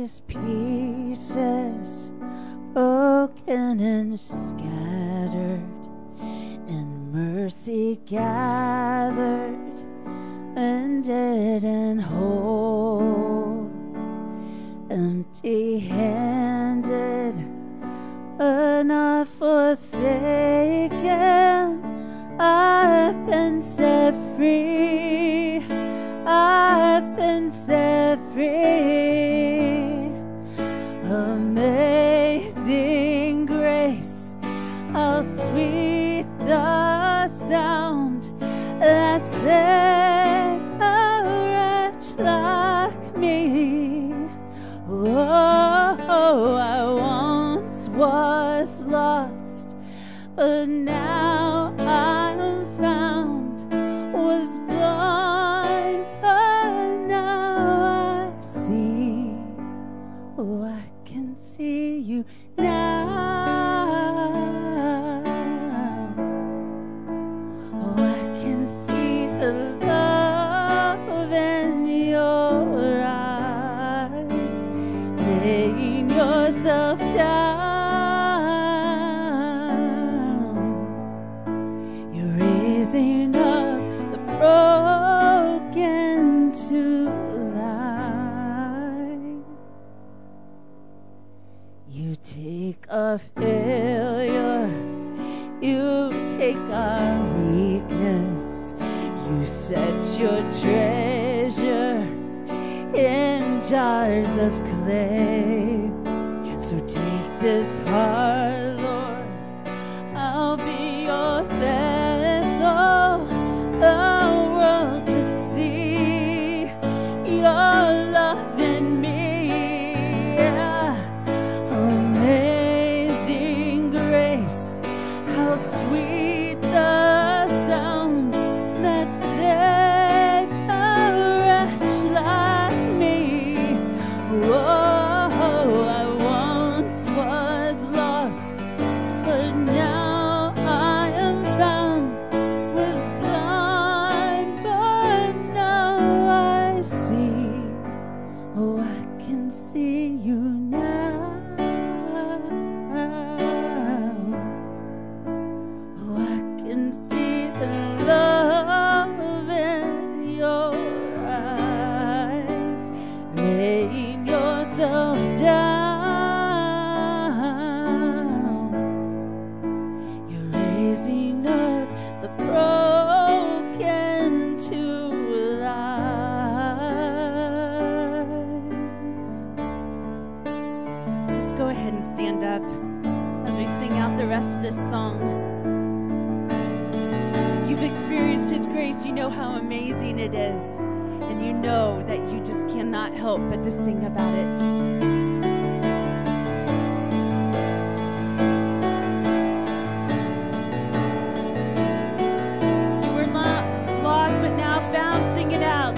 these pieces, broken and scattered, and mercy gathered, mended and whole, empty-handed, but not forsaken. I've been set free. I've been set free. Amazing grace, how sweet the sound that saved a wretch like me. Oh, I once was lost, but now I'm found. Was blind, but now I see. Oh, I can see you now. Oh, I can see the love in your eyes, laying yourself down. You're raising up the broken to life. You take a failure, you take our weakness, you set your treasure in jars of clay. So take this heart, Lord, I'll be your vessel, the world to see your love in me. Amazing grace, how sweet the sound that saved a wretch like me. Whoa, I once was lost, but now I am found. Was blind, but now I see. Oh, I can see you now. Oh, I can see the love in your eyes, laying yourself down. You're raising up the broken to life. Let's go ahead and stand up as we sing out the rest of this song. If you've experienced His grace, you know how amazing it is, and you know that you just cannot help but to sing about it. You were lost, but now found. Sing it out.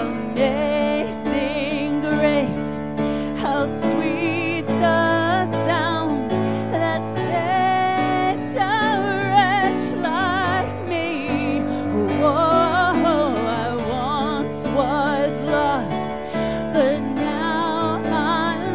Amazing grace, how sweet the sound that saved a wretch like me. Whoa, I once was lost, but now I'm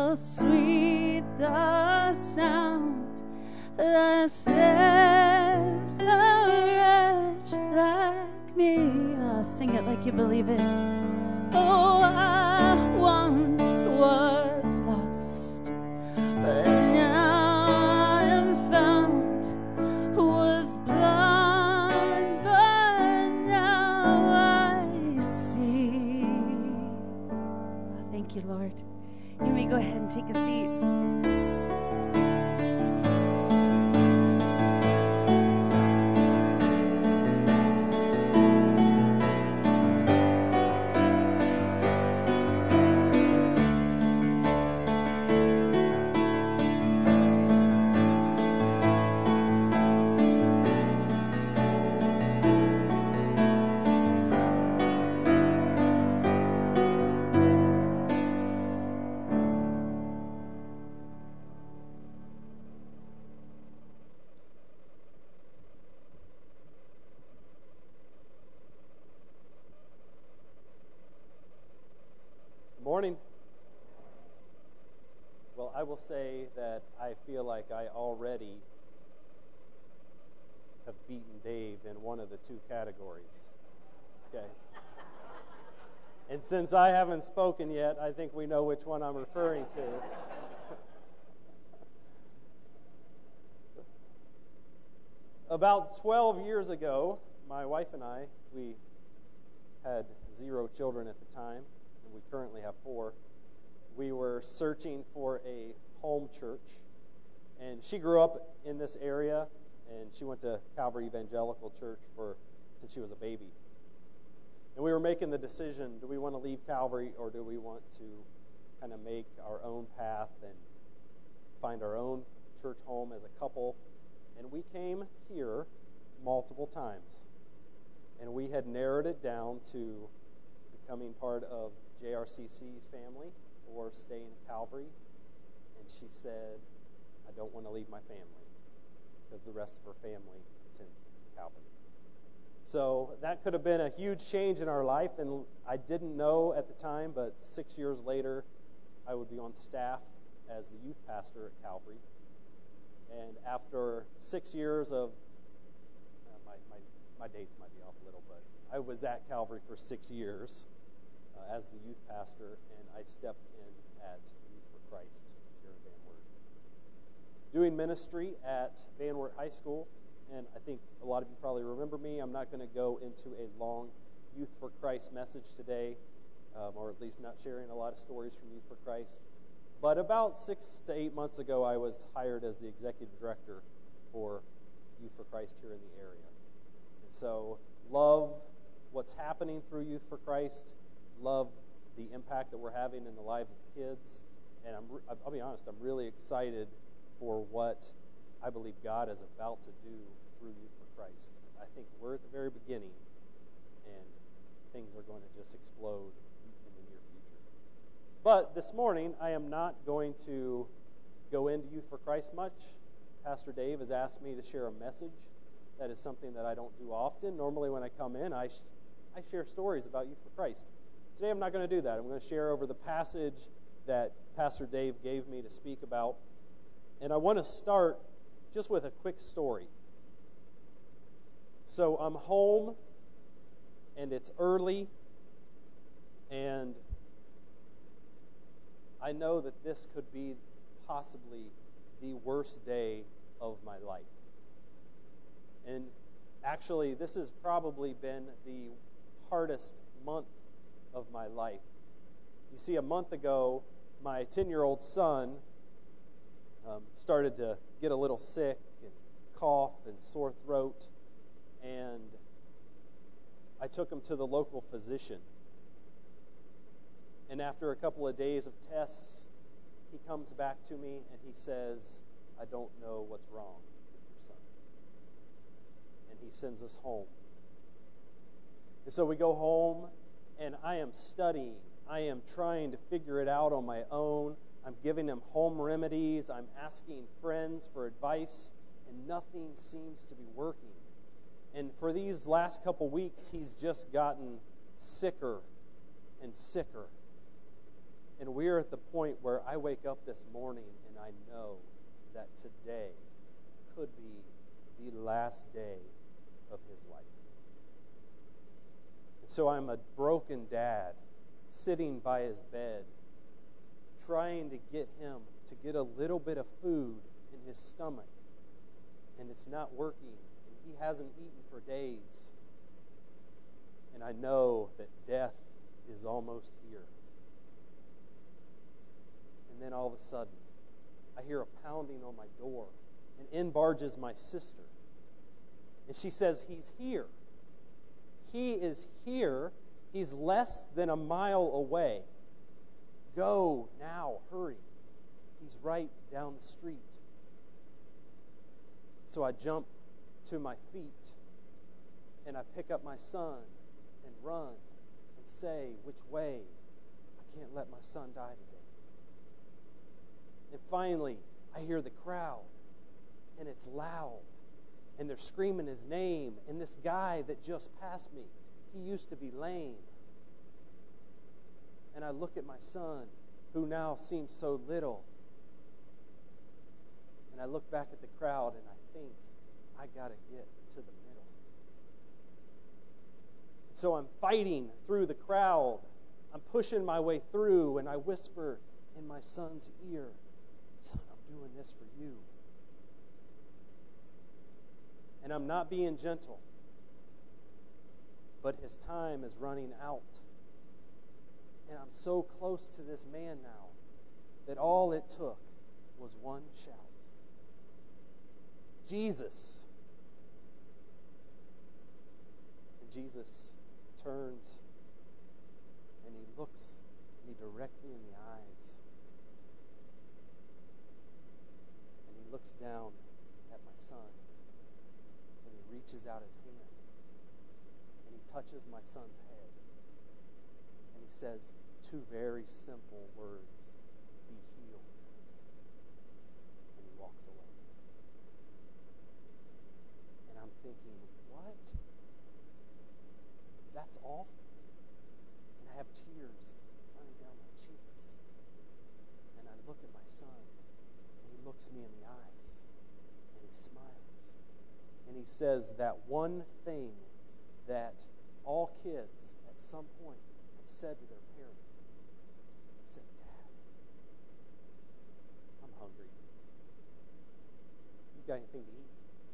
how sweet the sound that saves a wretch like me. Sing it like you believe it. Oh, I once was lost, but now I am found. Was blind, but now I see. Thank you, Lord. You may go ahead and take a seat. Morning. Well, I will say that I feel like I already have beaten Dave in one of the two categories. Okay. And since I haven't spoken yet, I think we know which one I'm referring to. About 12 years ago, my wife and I, we had 0 children at the time. We currently have 4. We were searching for a home church, and she grew up in this area, and she went to Calvary Evangelical Church since she was a baby. And we were making the decision, do we want to leave Calvary, or do we want to kind of make our own path and find our own church home as a couple? And we came here multiple times, and we had narrowed it down to becoming part of JRCC's family or staying at Calvary. And she said, I don't want to leave my family because the rest of her family attends Calvary. So that could have been a huge change in our life, and I didn't know at the time, but 6 years later, I would be on staff as the youth pastor at Calvary. And after 6 years of, my dates might be off a little, but I was at Calvary for 6 years as the youth pastor, and I stepped in at Youth for Christ here in Van Wert. Doing ministry at Van Wert High School, and I think a lot of you probably remember me. I'm not going to go into a long Youth for Christ message today, or at least not sharing a lot of stories from Youth for Christ. But about 6 to 8 months ago, I was hired as the executive director for Youth for Christ here in the area. And so, love what's happening through Youth for Christ, love the impact that we're having in the lives of kids, and I'll be honest, I'm really excited for what I believe God is about to do through Youth for Christ. I think we're at the very beginning, and things are going to just explode in the near future. But this morning, I am not going to go into Youth for Christ much. Pastor Dave has asked me to share a message. That is something that I don't do often. Normally when I come in, I share stories about Youth for Christ. Today I'm not going to do that. I'm going to share over the passage that Pastor Dave gave me to speak about. And I want to start just with a quick story. So I'm home, and it's early, and I know that this could be possibly the worst day of my life. And actually, this has probably been the hardest month of my life. You see, a month ago, my 10-year-old son started to get a little sick and cough and sore throat, and I took him to the local physician. And after a couple of days of tests, he comes back to me and he says, I don't know what's wrong with your son. And he sends us home. And so we go home, and I am studying. I am trying to figure it out on my own. I'm giving him home remedies. I'm asking friends for advice, and nothing seems to be working. And for these last couple weeks, he's just gotten sicker and sicker. And we're at the point where I wake up this morning and I know that today could be the last day of his life. And so I'm a broken dad sitting by his bed, trying to get him to get a little bit of food in his stomach. And it's not working. And he hasn't eaten for days. And I know that death is almost here. And then all of a sudden, I hear a pounding on my door. And in barges my sister. And she says, he's here. He is here. He's less than a mile away. Go now, hurry. He's right down the street. So I jump to my feet and I pick up my son and run and say, which way? I can't let my son die today. And finally, I hear the crowd, and it's loud, and they're screaming his name. And this guy that just passed me, he used to be lame. And I look at my son, who now seems so little, and I look back at the crowd, and I think, I got to get to the middle. So I'm fighting through the crowd. I'm pushing my way through, and I whisper in my son's ear, son, I'm doing this for you. And I'm not being gentle, but his time is running out. And I'm so close to this man now that all it took was one shout. Jesus. And Jesus turns and he looks me directly in the eyes. And he looks down at my son. And he reaches out his hand. And he touches my son's head. And he says two very simple words, be healed. And he walks away. And I'm thinking, what? That's all? And I have tears running down my cheeks. And I look at my son, and he looks me in the eyes, and he smiles. And he says that one thing that all kids at some point have said to their parent. He said, Dad, I'm hungry. You got anything to eat?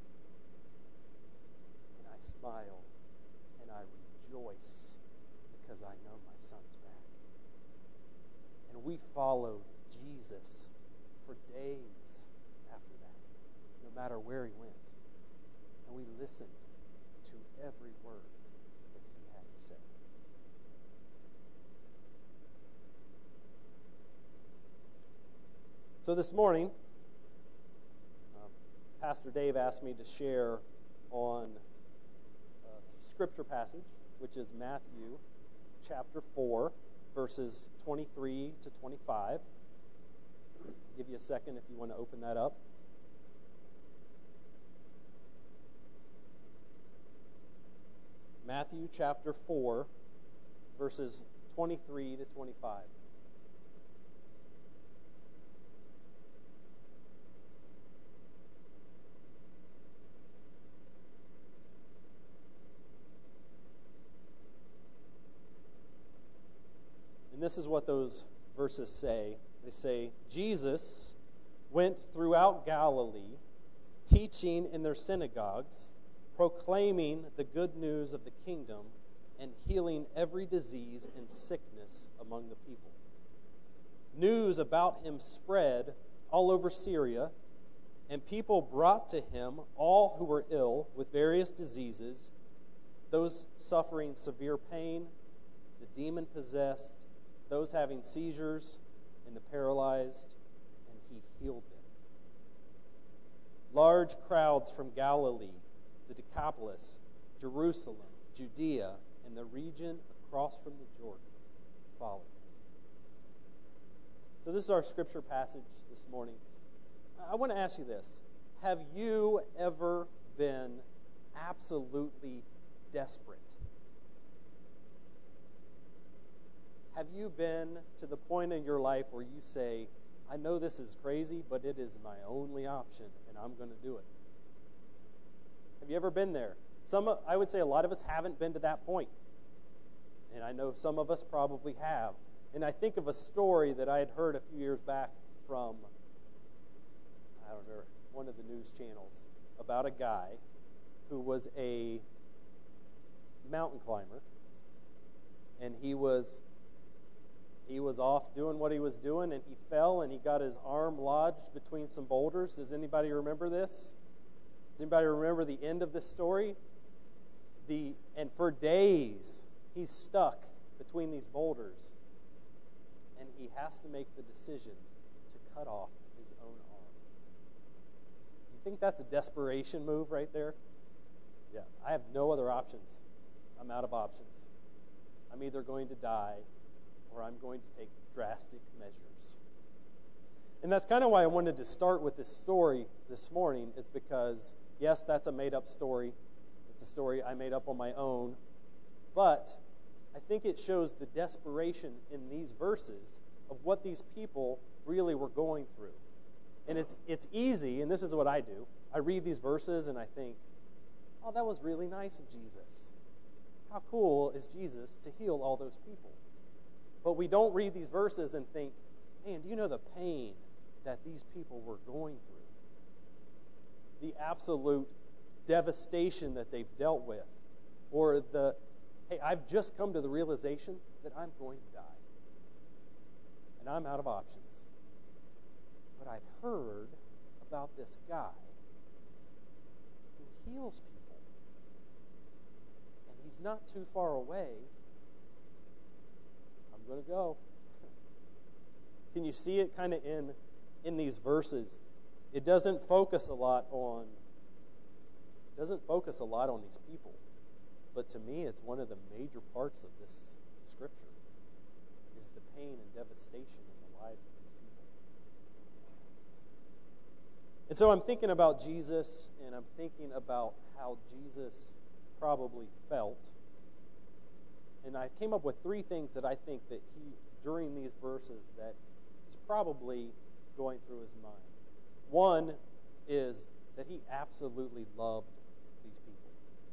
And I smile and I rejoice because I know my son's back. And we followed Jesus for days after that, no matter where he went. And we listened to every word that he had to say. So this morning, Pastor Dave asked me to share on a scripture passage, which is Matthew chapter 4, verses 23 to 25. I'll give you a second if you want to open that up. Matthew chapter 4, verses 23 to 25. And this is what those verses say. They say, Jesus went throughout Galilee, teaching in their synagogues, proclaiming the good news of the kingdom, and healing every disease and sickness among the people. News about him spread all over Syria, and people brought to him all who were ill with various diseases, those suffering severe pain, the demon-possessed, those having seizures, and the paralyzed, and he healed them. Large crowds from Galilee, the Decapolis, Jerusalem, Judea, and the region across from the Jordan followed. So this is our scripture passage this morning. I want to ask you this. Have you ever been absolutely desperate? Have you been to the point in your life where you say, I know this is crazy, but it is my only option, and I'm going to do it? Have you ever been there? I would say a lot of us haven't been to that point. And I know some of us probably have. And I think of a story that I had heard a few years back from, I don't remember, one of the news channels, about a guy who was a mountain climber. And he was off doing what he was doing, and he fell, and he got his arm lodged between some boulders. Does anybody remember this? Does anybody remember the end of this story? And for days, he's stuck between these boulders, and he has to make the decision to cut off his own arm. You think that's a desperation move right there? Yeah, I have no other options. I'm out of options. I'm either going to die or I'm going to take drastic measures. And that's kind of why I wanted to start with this story this morning, is because, yes, that's a made-up story. It's a story I made up on my own. But I think it shows the desperation in these verses of what these people really were going through. And it's easy, and this is what I do. I read these verses and I think, oh, that was really nice of Jesus. How cool is Jesus to heal all those people? But we don't read these verses and think, man, do you know the pain that these people were going through? The absolute devastation that they've dealt with. Or hey, I've just come to the realization that I'm going to die. And I'm out of options. But I've heard about this guy who heals people. And he's not too far away. I'm going to go. Can you see it kind of in these verses? It doesn't focus a lot on these people. But to me, it's one of the major parts of this scripture, is the pain and devastation in the lives of these people. And so I'm thinking about Jesus, and I'm thinking about how Jesus probably felt. And I came up with three things that I think that he, during these verses, that is probably going through his mind. One is that he absolutely loved these people.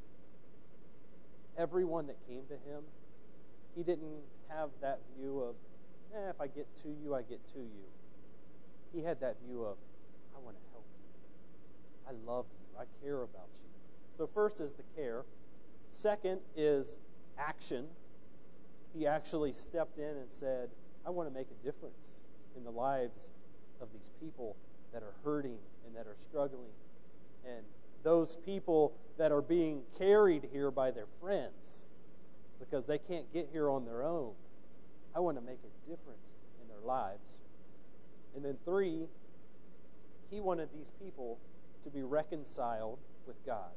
Everyone that came to him, he didn't have that view of, if I get to you, I get to you. He had that view of, I want to help you. I love you. I care about you. So first is the care. Second is action. He actually stepped in and said, I want to make a difference in the lives of these people that are hurting and that are struggling, and those people that are being carried here by their friends because they can't get here on their own. I want to make a difference in their lives. And then three, he wanted these people to be reconciled with God.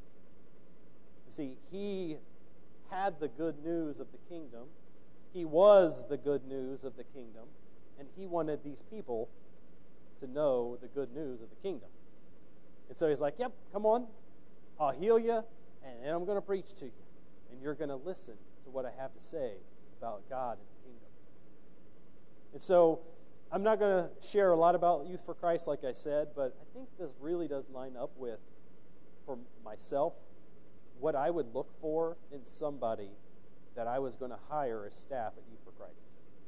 You see, he had the good news of the kingdom. He was the good news of the kingdom. And he wanted these people to know the good news of the kingdom. And so he's like, yep, come on. I'll heal you, and then I'm going to preach to you. And you're going to listen to what I have to say about God and the kingdom. And so I'm not going to share a lot about Youth for Christ, like I said, but I think this really does line up with, for myself, what I would look for in somebody that I was going to hire as staff at Youth for Christ.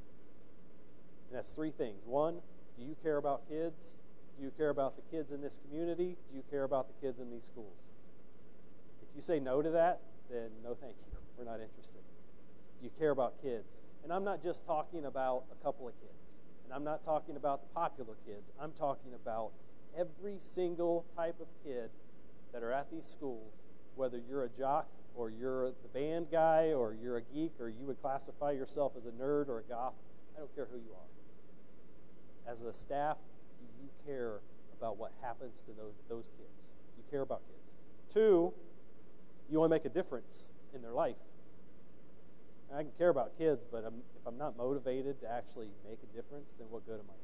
And that's three things. One, do you care about kids? Do you care about the kids in this community? Do you care about the kids in these schools? If you say no to that, then no thank you. We're not interested. Do you care about kids? And I'm not just talking about a couple of kids. And I'm not talking about the popular kids. I'm talking about every single type of kid that are at these schools, whether you're a jock or you're the band guy or you're a geek or you would classify yourself as a nerd or a goth. I don't care who you are. As a staff, do you care about what happens to those kids? Do you care about kids? Two, you want to make a difference in their life. I can care about kids, but if I'm not motivated to actually make a difference, then what good am I?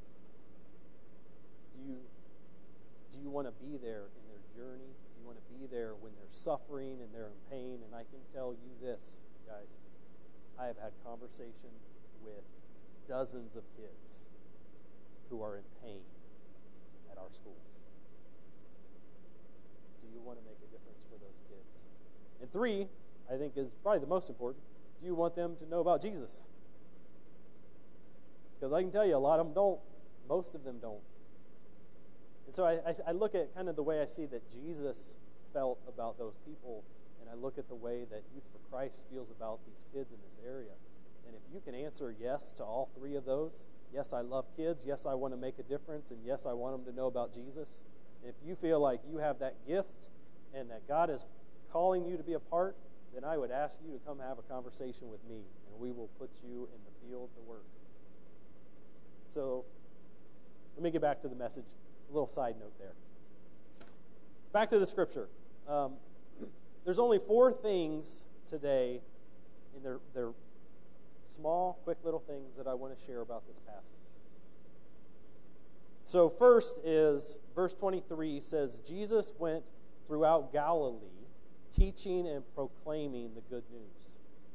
Do you want to be there in their journey? Do you want to be there when they're suffering and they're in pain? And I can tell you this, guys. I have had conversation with dozens of kids who are in pain at our schools? Do you want to make a difference for those kids? And 3, I think, is probably the most important. Do you want them to know about Jesus? Because I can tell you, a lot of them don't. Most of them don't. And so I look at kind of the way I see that Jesus felt about those people, and I look at the way that Youth for Christ feels about these kids in this area. And if you can answer yes to all 3 of those, yes, I love kids, yes, I want to make a difference, and yes, I want them to know about Jesus. And if you feel like you have that gift and that God is calling you to be a part, then I would ask you to come have a conversation with me, and we will put you in the field to work. So let me get back to the message. A little side note there. Back to the scripture. There's only 4 things today, and they're small, quick little things that I want to share about this passage. So first is verse 23 says, Jesus went throughout Galilee, teaching and proclaiming the good news.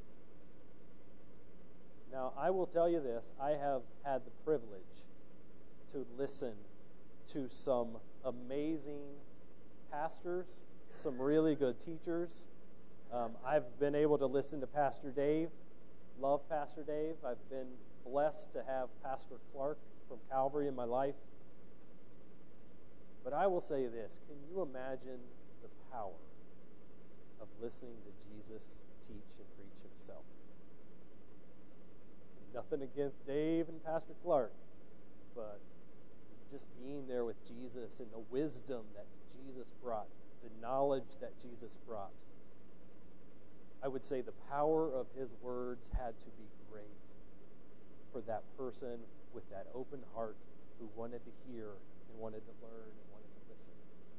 Now, I will tell you this. I have had the privilege to listen to some amazing pastors, some really good teachers. I've been able to listen to Pastor Dave. Love Pastor Dave. I've been blessed to have Pastor Clark from Calvary in my life. But I will say this. Can you imagine the power of listening to Jesus teach and preach himself? Nothing against Dave and Pastor Clark, but just being there with Jesus and the wisdom that Jesus brought, the knowledge that Jesus brought. I would say the power of his words had to be great for that person with that open heart who wanted to hear and wanted to learn and wanted to listen.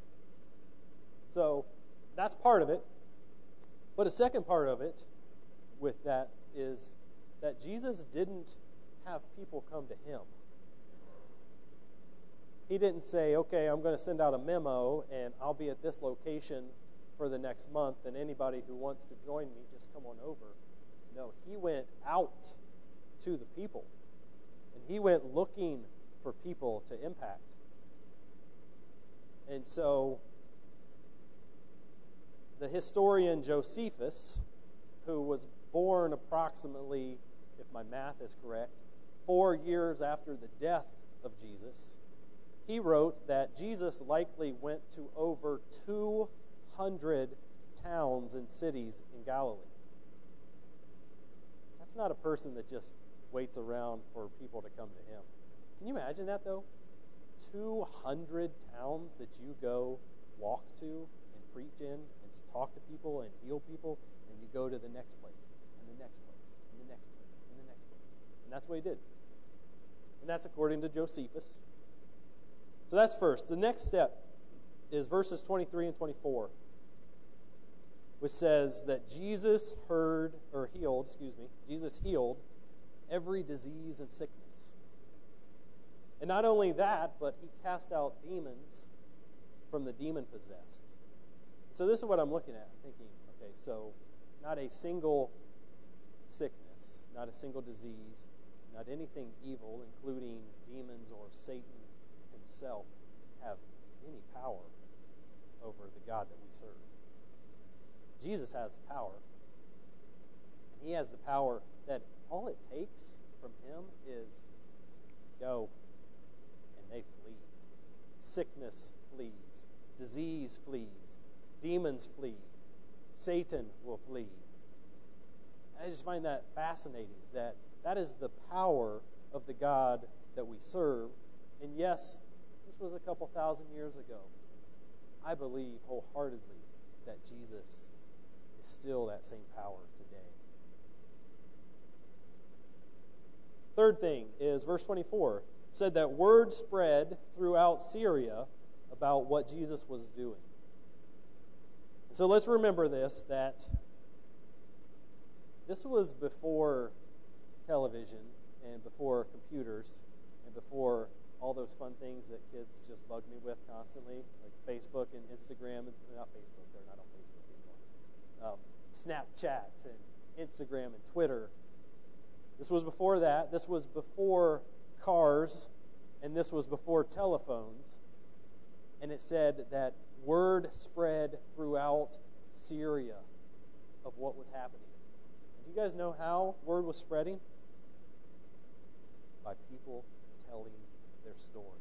So that's part of it. But a second part of it with that is that Jesus didn't have people come to him. He didn't say, okay, I'm going to send out a memo and I'll be at this location for the next month, and anybody who wants to join me, just come on over. No, he went out to the people, and he went looking for people to impact. And so the historian Josephus, who was born approximately, if my math is correct, 4 years after the death of Jesus, he wrote that Jesus likely went to over 200 towns and cities in Galilee. That's not a person that just waits around for people to come to him. Can you imagine that, though? 200 towns that you go walk to and preach in and talk to people and heal people, and you go to the next place and the next place and the next place and the next place. And that's what he did. And that's according to Josephus. So that's first. The next step is verses 23 and 24, which says that Jesus healed every disease and sickness. And not only that, but he cast out demons from the demon-possessed. So this is what I'm looking at, thinking, okay, so not a single sickness, not a single disease, not anything evil, including demons or Satan himself, have any power over the God that we serve. Jesus has the power. And he has the power that all it takes from him is go, and they flee. Sickness flees. Disease flees. Demons flee. Satan will flee. I just find that fascinating, that is the power of the God that we serve. And yes, this was a couple thousand years ago. I believe wholeheartedly that Jesus is still that same power today. Third thing is verse 24. It said that word spread throughout Syria about what Jesus was doing. So let's remember this, that this was before television and before computers and before all those fun things that kids just bug me with constantly, like Facebook and Instagram. Not Facebook, they're not on Facebook anymore. Snapchats and Instagram and Twitter. This was before that. This was before cars, and this was before telephones. And it said that word spread throughout Syria of what was happening. Do you guys know how word was spreading? By people telling their story.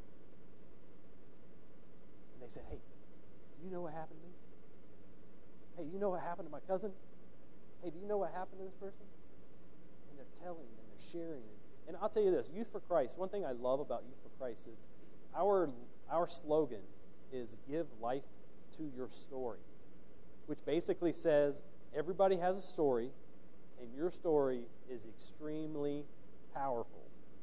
And they said, hey, do you know what happened to me? Hey, you know what happened to my cousin? Hey, do you know what happened to this person? And they're telling and they're sharing. And I'll tell you this, Youth for Christ, one thing I love about Youth for Christ is our slogan is give life to your story, which basically says everybody has a story, and your story is extremely powerful.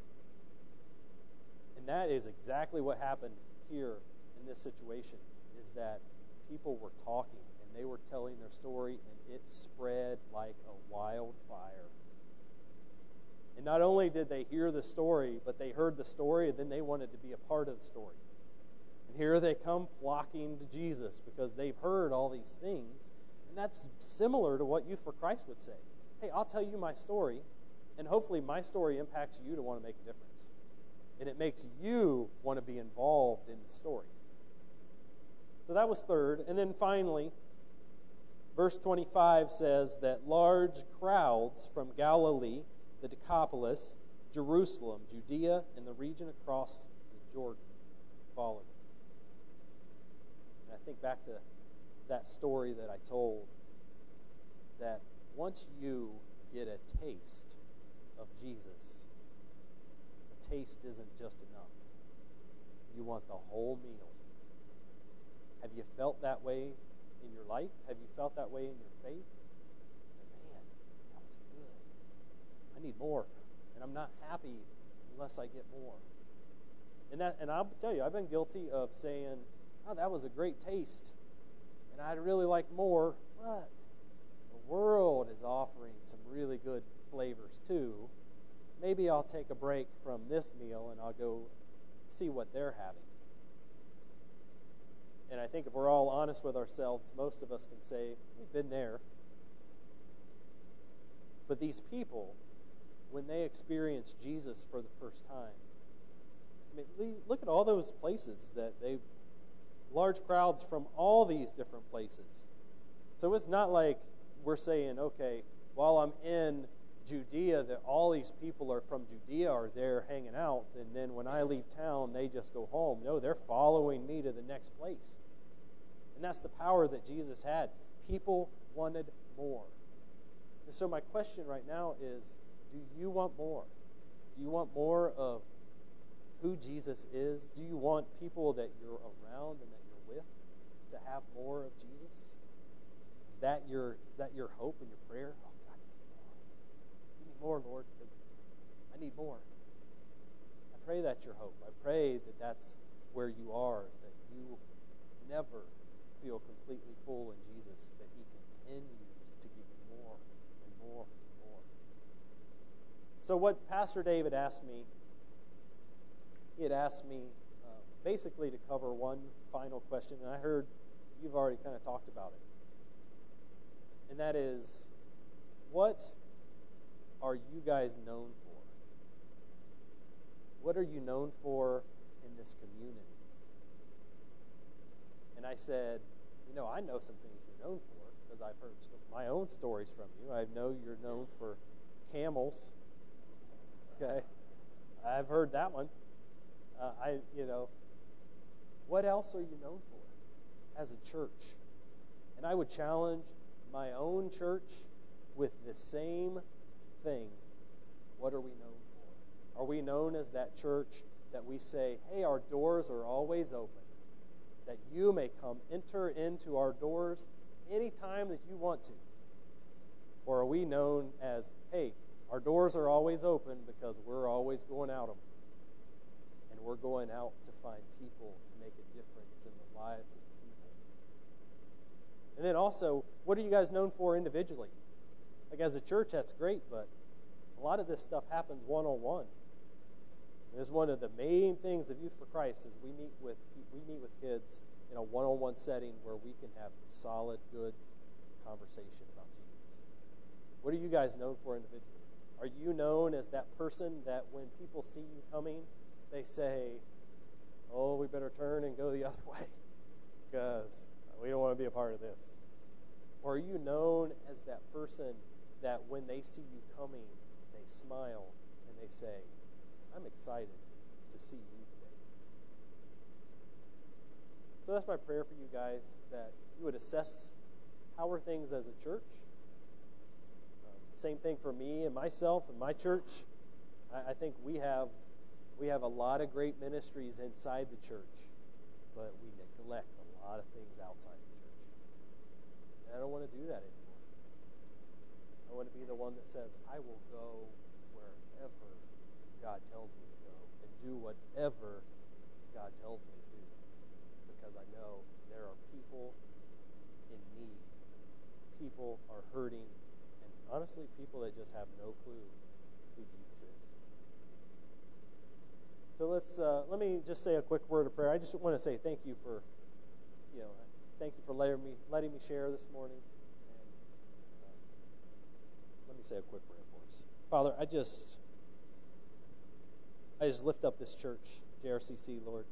And that is exactly what happened here in this situation, is that people were talking, and they were telling their story, and it spread like a wildfire. And not only did they hear the story, but they heard the story, and then they wanted to be a part of the story. And here they come flocking to Jesus because they've heard all these things. And that's similar to what Youth for Christ would say. Hey, I'll tell you my story, and hopefully my story impacts you to want to make a difference. And it makes you want to be involved in the story. So that was third. And then finally, verse 25 says that large crowds from Galilee, the Decapolis, Jerusalem, Judea, and the region across the Jordan followed. And I think back to that story that I told, that once you get a taste of Jesus, a taste isn't just enough. You want the whole meal. Have you felt that way in your life? Have you felt that way in your faith? Man, that was good. I need more. And I'm not happy unless I get more. And I'll tell you, I've been guilty of saying, oh, that was a great taste, and I'd really like more, but the world is offering some really good flavors too. Maybe I'll take a break from this meal and I'll go see what they're having. And I think if we're all honest with ourselves, most of us can say, we've been there. But these people, when they experience Jesus for the first time, I mean, look at all those places that large crowds from all these different places. So it's not like we're saying, okay, while I'm in Judea, that all these people are from Judea are there hanging out, and then when I leave town, they just go home. No, they're following me to the next place. And that's the power that Jesus had. People wanted more. And so my question right now is, do you want more? Do you want more of who Jesus is? Do you want people that you're around and that you're with to have more of Jesus? Is that your hope and your prayer? Oh, God, give me more, Lord, because I need more. I pray that's your hope. I pray that that's where you are, is that you never feel completely full in Jesus, but He continues to give you more and more and more. So what Pastor David asked me, he had asked me basically to cover one final question, and I heard you've already kind of talked about it. And that is, what are you guys known for? What are you known for in this community? And I said, I know some things you're known for because I've heard my own stories from you. I know you're known for camels. Okay, I've heard that one. What else are you known for as a church? And I would challenge my own church with the same thing. What are we known for? Are we known as that church that we say, hey, our doors are always open, that you may enter into our doors anytime that you want to? Or are we known as, hey, our doors are always open because we're always going out of them, and we're going out to find people to make a difference in the lives of people? And then also, what are you guys known for individually? Like as a church, that's great, but a lot of this stuff happens one-on-one. And it's one of the main things of Youth for Christ is we meet with kids in a one-on-one setting where we can have solid, good conversation about Jesus. What are you guys known for individually? Are you known as that person that when people see you coming, they say, oh, we better turn and go the other way because we don't want to be a part of this? Or are you known as that person that when they see you coming, they smile and they say, I'm excited to see you today? So that's my prayer for you guys, that you would assess how are things as a church. Same thing for me and myself and my church. I think we have a lot of great ministries inside the church, but we neglect a lot of things outside the church. And I don't want to do that anymore. I want to be the one that says, I will go wherever God tells me to go and do whatever God tells me to do, because I know there are people in need. People are hurting. Honestly, people that just have no clue who Jesus is. So let me just say a quick word of prayer. I just want to say thank you for letting me share this morning. And let me say a quick prayer for us. Father, I just lift up this church, JRCC, Lord,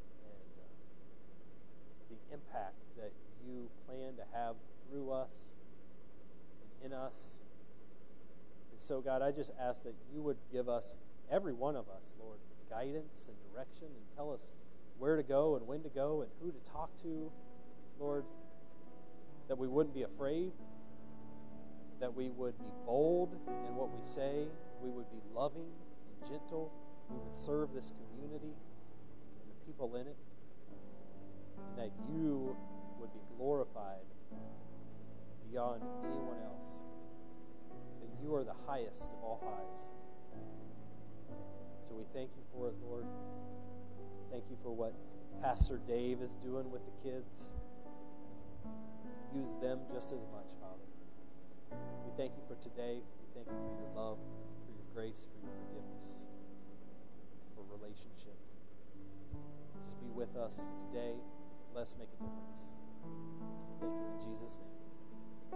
and the impact that you plan to have through us and in us. So, God, I just ask that you would give us, every one of us, Lord, guidance and direction and tell us where to go and when to go and who to talk to, Lord, that we wouldn't be afraid, that we would be bold in what we say, we would be loving and gentle, we would serve this community and the people in it, and that you would be glorified beyond anyone else. That you are the highest of all highs. So we thank you for it, Lord. Thank you for what Pastor Dave is doing with the kids. Use them just as much, Father. We thank you for today. We thank you for your love, for your grace, for your forgiveness, for relationship. Just be with us today. Let us make a difference. Thank you in Jesus' name.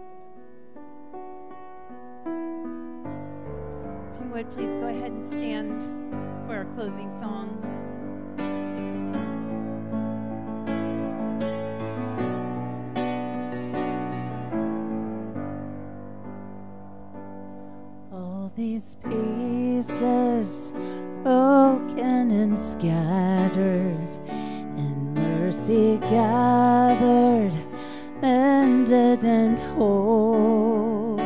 Amen. If you would, please go ahead and stand for our closing song. All these pieces broken and scattered, and mercy gathered, mended and whole,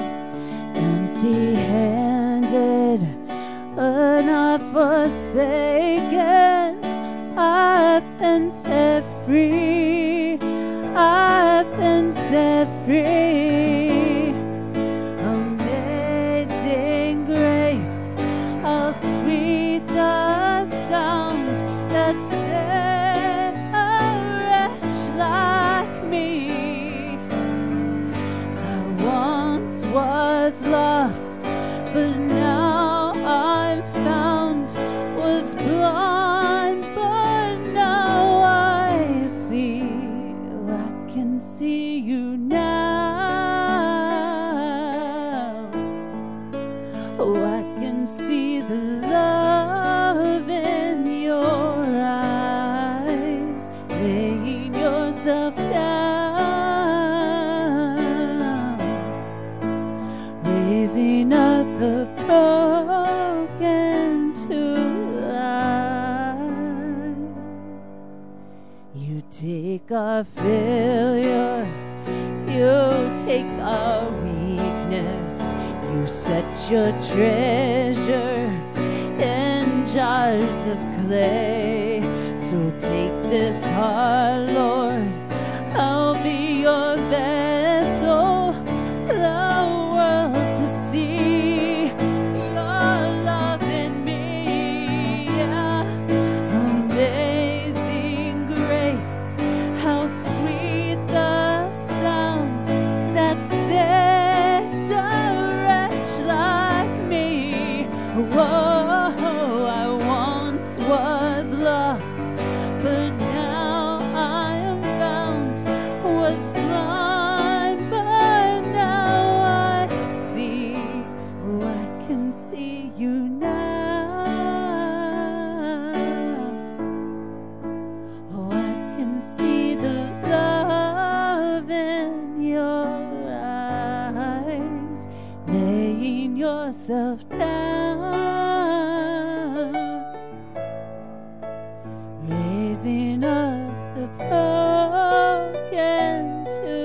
empty-handed, but not forsaken. I've been set free. I've been set free. Amazing grace, how sweet the sound that set a wretch like me. I once was lost, but now I'm found. Was blind, but now I see. I can see you now. Oh, I can see the love in your eyes, laying yourself down, raising up the broken to life. You take our failure, you take our weakness, you set your treasure in jars of clay. So take this heart, Lord, I'll be your vessel, the world to see your love in me. Amazing grace, how sweet the sound that saved a wretch like me. Whoa, I once was lost, but now I am lifting up the broken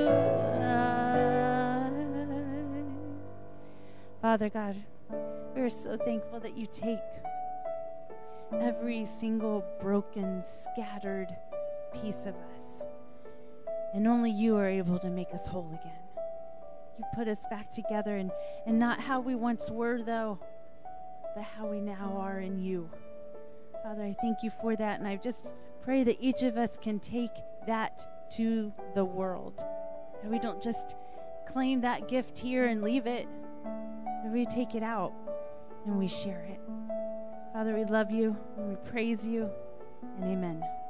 tonight. Father God, we're so thankful that you take every single broken, scattered piece of us, and only you are able to make us whole again. You put us back together, and not how we once were, though, but how we now are in you. Father, I thank you for that, and I just pray that each of us can take that to the world, that we don't just claim that gift here and leave it, that we take it out and we share it. Father, we love you and we praise you, and amen.